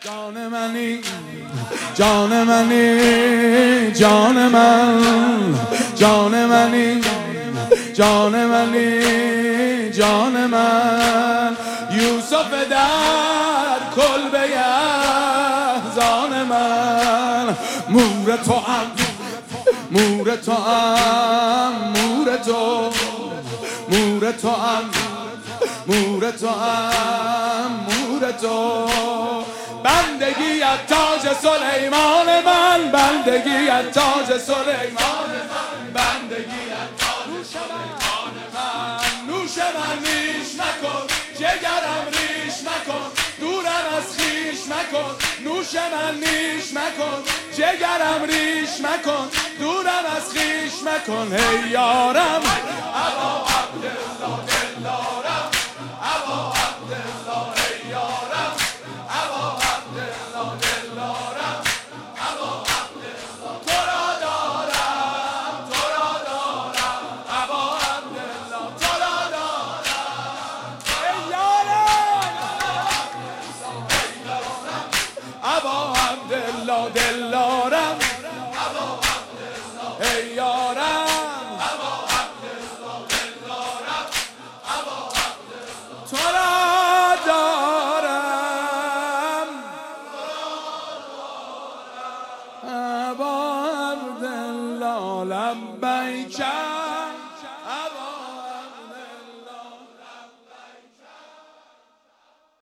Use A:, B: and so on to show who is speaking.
A: جان منی جان منی جان من جان منی جان منی جان من یوسف در کلبه احزان من مور تو ام مور تو ام مور تو مور تو ام مور تو ام مور تو بندگیت تاج سلیمان من بندگیت تاج سلیمان من بندگیت تاج سلیمان من نوش من ریش نکن جگرم ریش نکن دورم از خیش مکن نوش من ریش مکن جگرم ریش مکن دورم از خیش مکن هی یارم ابا عبدالله دلدارم ابا عبدالله هی یارم ابا عبدالله دلدارم ابا عبدالله تو را دارم تو را دارم ابا عبدالله تو را دارم هی یارم ابا عبدالله دلدارم ابا عبدالله هی یارم تو را دارم ابا عبدالله لبیک